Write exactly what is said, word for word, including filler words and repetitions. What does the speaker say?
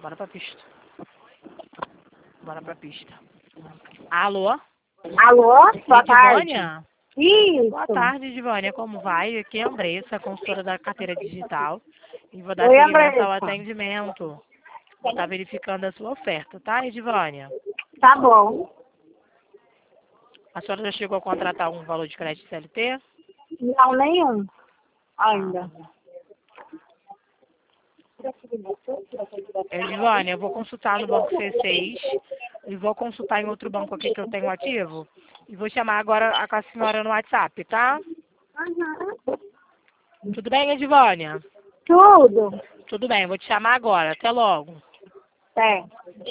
bora pra pista. Bora pra pista. Alô? Alô? Boa tarde. Edivânia? Isso. Boa tarde, Edivânia. Como vai? Aqui é a Andressa, consultora da carteira digital. E vou dar Oi, seguimento ao Andressa. atendimento. Vou estar verificando a sua oferta, tá, Edivânia? Tá bom. A senhora já chegou a contratar um valor de crédito C L T? Não, nenhum. Ainda. Edivânia, eu vou consultar no banco C seis e vou consultar em outro banco aqui que eu tenho ativo. E vou chamar agora a, com a senhora no WhatsApp, tá? Uhum. Tudo bem, Edivânia? Tudo. Tudo bem, vou te chamar agora. Até logo. Tem.